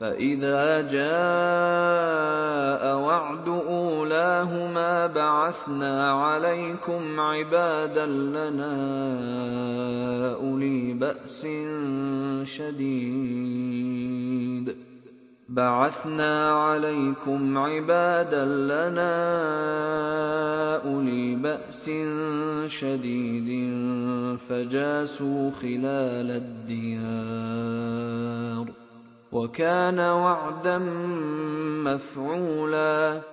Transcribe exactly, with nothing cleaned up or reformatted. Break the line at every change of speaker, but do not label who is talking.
فإذا جاء وعد أولاهما بعثنا عليكم عبادا لنا أولي بأس شديد بعثنا عليكم عبادا لنا أولي بأس شديد فجاسوا خلال الديار وكان وعدا مفعولا